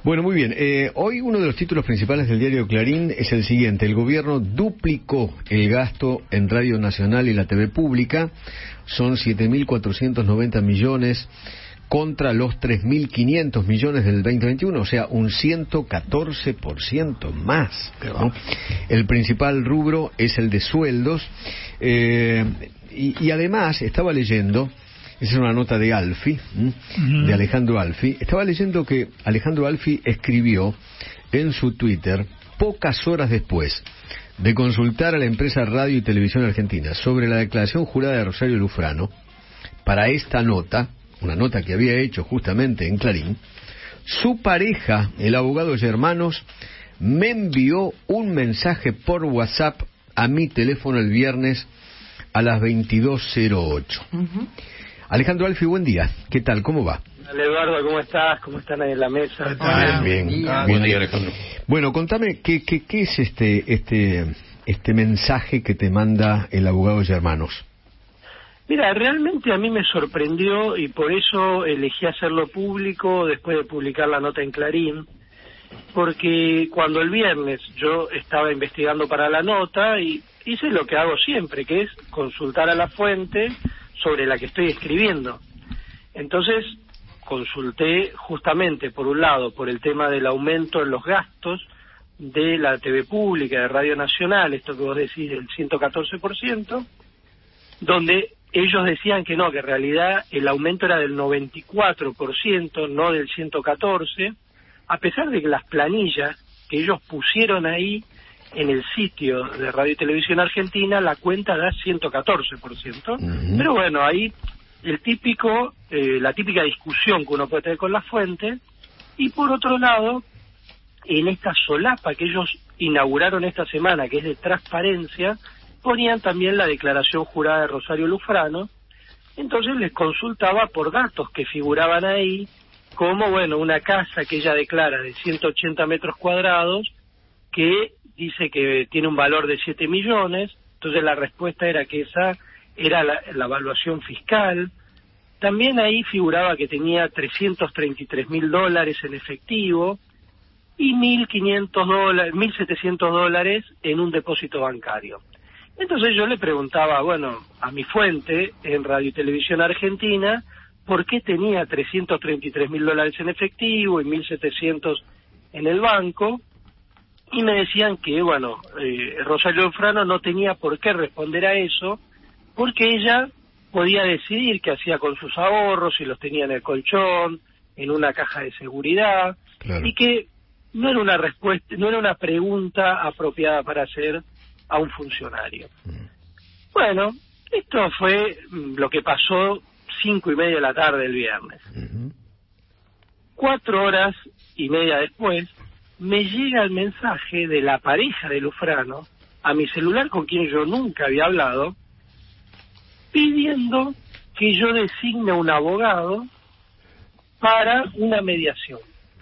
Bueno, muy bien. Hoy uno de los títulos principales del diario Clarín es el siguiente. El gobierno duplicó el gasto en Radio Nacional y la TV pública. Son 7.490 millones contra los 3.500 millones del 2021, o sea, un 114% más, ¿no? El principal rubro es el de sueldos. Y además, estaba leyendo... Esa es una nota de Alfi, de Alejandro Alfi. Estaba leyendo que Alejandro Alfi escribió en su Twitter, pocas horas después de consultar a la empresa Radio y Televisión Argentina sobre la declaración jurada de Rosario Lufrano, para esta nota, una nota que había hecho justamente en Clarín, su pareja, el abogado Germanos, me envió un mensaje por WhatsApp a mi teléfono el viernes a las 22:08. Alejandro Alfi, buen día. ¿Qué tal? ¿Cómo va? Hola Eduardo, ¿cómo estás? ¿Cómo están ahí en la mesa? Bien. Buen día, Alejandro. Bueno, contame, ¿qué es este mensaje que te manda el abogado Germanos? Mira, realmente a mí me sorprendió y por eso elegí hacerlo público después de publicar la nota en Clarín, porque cuando el viernes yo estaba investigando para la nota y hice lo que hago siempre, que es consultar a la fuente sobre la que estoy escribiendo. Entonces consulté justamente, por un lado, por el tema del aumento en los gastos de la TV pública, de Radio Nacional, esto que vos decís, el 114%, donde ellos decían que no, que en realidad el aumento era del 94%, no del 114%, a pesar de que las planillas que ellos pusieron ahí en el sitio de Radio y Televisión Argentina, la cuenta da 114%. Pero bueno, ahí la típica discusión que uno puede tener con la fuente. Y por otro lado, en esta solapa que ellos inauguraron esta semana, que es de transparencia, ponían también la declaración jurada de Rosario Lufrano. Entonces les consultaba por datos que figuraban ahí, como, bueno, una casa que ella declara de 180 metros cuadrados, que dice que tiene un valor de 7 millones, entonces la respuesta era que esa era la evaluación fiscal. También ahí figuraba que tenía $333.000 en efectivo y $1.700 en un depósito bancario. Entonces yo le preguntaba, bueno, a mi fuente en Radio y Televisión Argentina, ¿por qué tenía $333.000 en efectivo y 1.700 en el banco? Y me decían que, bueno, Rosario Lufrano no tenía por qué responder a eso, porque ella podía decidir qué hacía con sus ahorros, si los tenía en el colchón, en una caja de seguridad, claro. Y que no era una respuesta, no era una pregunta apropiada para hacer a un funcionario. Bueno, esto fue lo que pasó 5:30 de la tarde el viernes. 4 horas y media después, me llega el mensaje de la pareja de Lufrano a mi celular, con quien yo nunca había hablado, pidiendo que yo designe un abogado para una mediación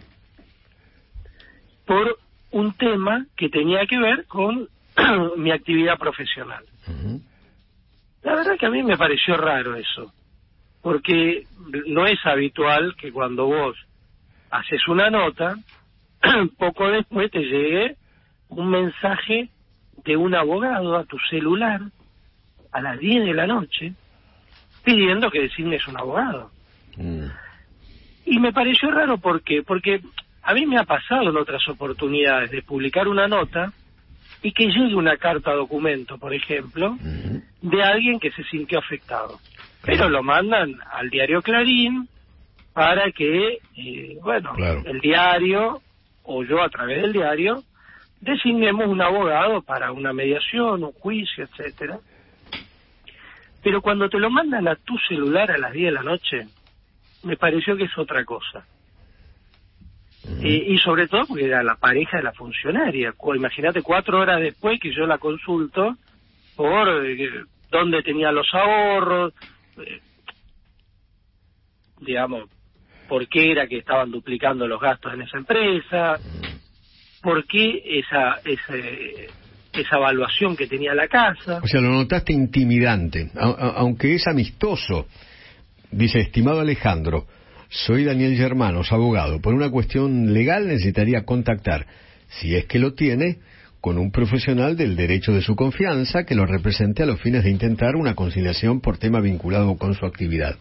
por un tema que tenía que ver con mi actividad profesional. La verdad que a mí me pareció raro eso, porque no es habitual que cuando vos haces una nota, poco después te llegue un mensaje de un abogado a tu celular a las 10 de la noche pidiendo que designes un abogado. Y me pareció raro porque a mí me ha pasado en otras oportunidades de publicar una nota y que llegue una carta documento, por ejemplo, de alguien que se sintió afectado. Pero lo mandan al diario Clarín para que, claro, el diario o yo a través del diario designemos un abogado para una mediación, un juicio, etcétera. Pero cuando te lo mandan a tu celular a las 10 de la noche, me pareció que es otra cosa. Y sobre todo porque era la pareja de la funcionaria. Imagínate, 4 horas después que yo la consulto por dónde tenía los ahorros, digamos, por qué era que estaban duplicando los gastos en esa empresa, por qué esa evaluación que tenía la casa. O sea, lo notaste intimidante, aunque es amistoso. Dice, estimado Alejandro, Soy Daniel Germanos, abogado. Por una cuestión legal necesitaría contactar, si es que lo tiene, con un profesional del derecho de su confianza que lo represente a los fines de intentar una conciliación por tema vinculado con su actividad.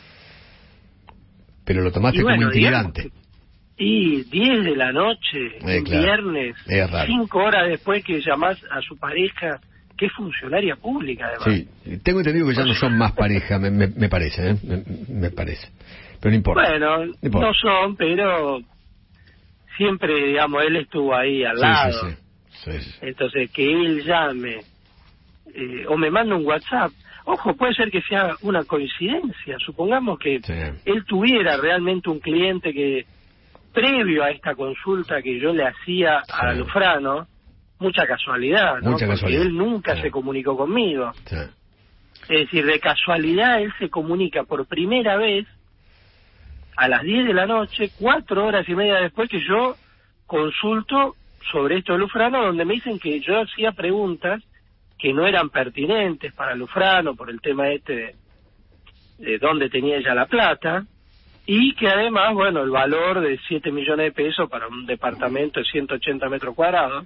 Pero lo tomaste como intimidante. Y 10 de la noche, un viernes, 5 horas después que llamás a su pareja, que es funcionaria pública, además. Sí, tengo entendido que ya no son más pareja, me parece, me parece. Pero no importa. Bueno, no son, pero siempre, digamos, él estuvo ahí al lado. Sí. Entonces, que él llame o me manda un WhatsApp. Ojo, puede ser que sea una coincidencia. Supongamos que él tuviera realmente un cliente que, previo a esta consulta que yo le hacía a Lufrano, mucha casualidad, ¿no? Porque él nunca se comunicó conmigo. Es decir, de casualidad él se comunica por primera vez a las 10 de la noche, 4 horas y media después que yo consulto sobre esto de Lufrano, donde me dicen que yo hacía preguntas que no eran pertinentes para Lufrano por el tema de dónde tenía ella la plata, y que además, bueno, el valor de 7 millones de pesos para un departamento de 180 metros cuadrados.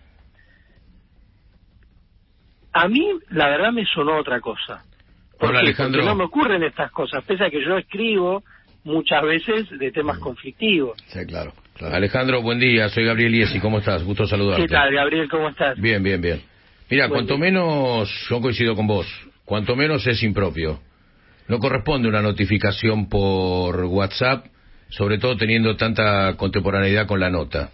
A mí, la verdad, me sonó otra cosa. Hola, Alejandro. Porque no me ocurren estas cosas, pese a que yo escribo muchas veces de temas conflictivos. Sí, claro. Alejandro, buen día, soy Gabriel Iesi, ¿cómo estás? Gusto saludarte. ¿Qué tal, Gabriel? ¿Cómo estás? Bien. Mira, cuanto menos, yo coincido con vos, cuanto menos es impropio. No corresponde una notificación por WhatsApp, sobre todo teniendo tanta contemporaneidad con la nota.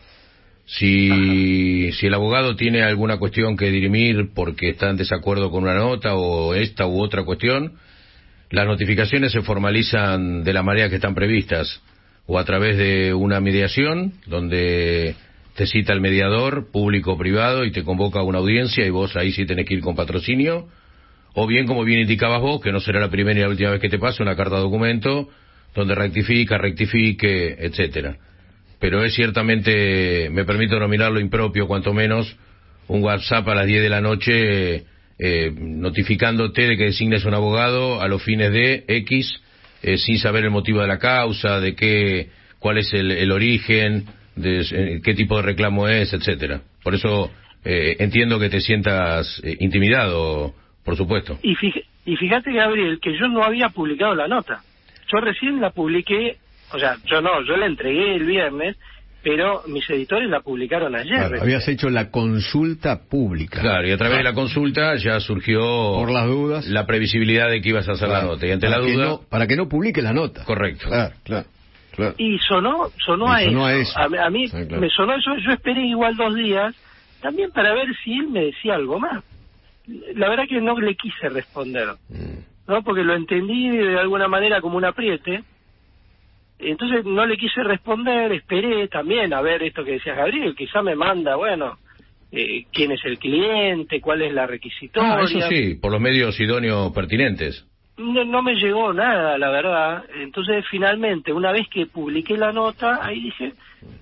Si el abogado tiene alguna cuestión que dirimir porque está en desacuerdo con una nota o esta u otra cuestión, las notificaciones se formalizan de la manera que están previstas, o a través de una mediación donde te cita el mediador, público o privado, y te convoca a una audiencia y vos ahí sí tenés que ir con patrocinio, o bien, como bien indicabas vos, que no será la primera y la última vez que te pase, una carta de documento donde rectifique, etcétera. Pero es ciertamente, me permito nominarlo impropio, cuanto menos, un WhatsApp a las 10 de la noche notificándote de que designes un abogado a los fines de X, sin saber el motivo de la causa, de cuál es el origen, de qué tipo de reclamo es, etcétera. Por eso entiendo que te sientas intimidado, por supuesto. Y fíjate, Gabriel, que yo no había publicado la nota. Yo recién la publiqué, o sea, yo la entregué el viernes, pero mis editores la publicaron ayer. Claro, habías hecho la consulta pública. Claro, y a través de la consulta ya surgió, por las dudas, la previsibilidad de que ibas a hacer la nota. Y ante la duda, para que no publique la nota. Correcto. Claro. Y sonó a eso. A mí me sonó eso. Yo esperé igual 2 días, también para ver si él me decía algo más. La verdad que no le quise responder, ¿no? Porque lo entendí de alguna manera como un apriete. Entonces no le quise responder, esperé también a ver esto que decía Gabriel, quizá me manda, quién es el cliente, cuál es la requisitoria. Eso sí, por los medios idóneos pertinentes. No me llegó nada, la verdad. Entonces finalmente, una vez que publiqué la nota, ahí dije,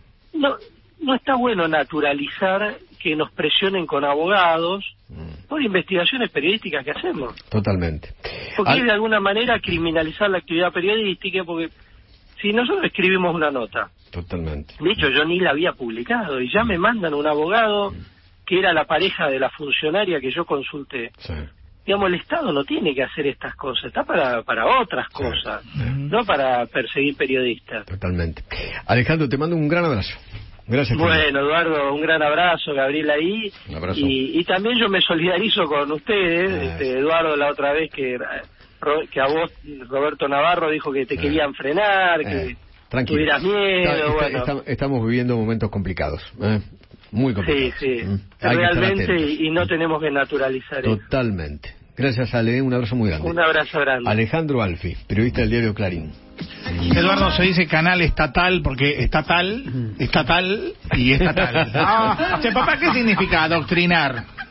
no está bueno naturalizar que nos presionen con abogados por investigaciones periodísticas que hacemos. Totalmente. Porque es de alguna manera criminalizar la actividad periodística, porque si nosotros escribimos una nota, totalmente. De hecho, yo ni la había publicado y ya me mandan un abogado que era la pareja de la funcionaria que yo consulté. Sí. Digamos, el Estado no tiene que hacer estas cosas, está para otras cosas, no para perseguir periodistas. Totalmente. Alejandro, te mando un gran abrazo. Gracias. Bueno, Eduardo, un gran abrazo, Gabriel ahí. Un abrazo. Y también yo me solidarizo con ustedes, Eduardo, la otra vez que a vos, Roberto Navarro, dijo que te querían frenar, que tuvieras miedo. Estamos viviendo momentos complicados, muy complicados. Sí. Realmente, y no tenemos que naturalizar eso. Totalmente. Gracias, Ale, un abrazo muy grande. Un abrazo grande. Alejandro Alfi, periodista del diario Clarín. Eduardo, se dice canal estatal porque estatal y estatal. Papá, ¿qué significa adoctrinar?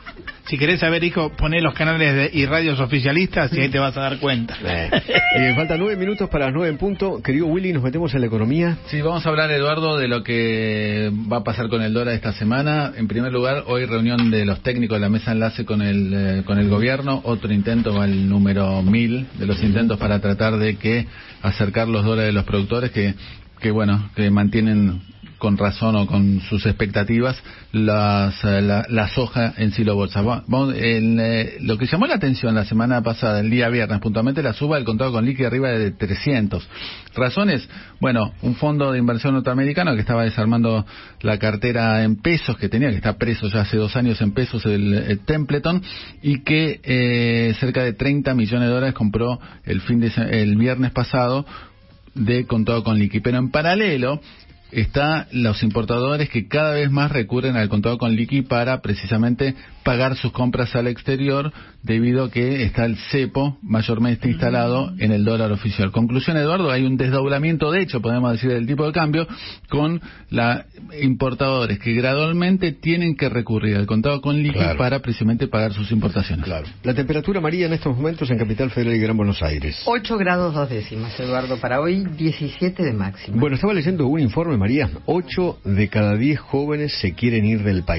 Si querés saber, hijo, poné los canales y radios oficialistas y ahí te vas a dar cuenta. Faltan 9 minutos para las 9 en punto. Querido Willy, nos metemos en la economía. Sí, vamos a hablar, Eduardo, de lo que va a pasar con el dólar esta semana. En primer lugar, hoy reunión de los técnicos de la mesa enlace con el gobierno. Otro intento, va el número 1000 de los intentos para tratar de acercar los dólares de los productores que mantienen con razón o con sus expectativas la soja en silo bolsa. Lo que llamó la atención la semana pasada, el día viernes puntualmente, la suba del contado con liqui arriba de 300. Razones, un fondo de inversión norteamericano que estaba desarmando la cartera en pesos que tenía, que está preso ya hace 2 años en pesos, el Templeton, y que cerca de $30 millones compró el viernes pasado de contado con liqui. Pero en paralelo está los importadores que cada vez más recurren al contado con liqui para precisamente pagar sus compras al exterior, debido a que está el cepo mayormente instalado en el dólar oficial. Conclusión, Eduardo, hay un desdoblamiento, de hecho, podemos decir, del tipo de cambio, con importadores que gradualmente tienen que recurrir al contado con liqui para precisamente pagar sus importaciones. Claro. La temperatura, María, en estos momentos en Capital Federal y Gran Buenos Aires. 8 grados 2 décimas, Eduardo, para hoy 17 de máxima. Bueno, estaba leyendo un informe, María. 8 de cada 10 jóvenes se quieren ir del país.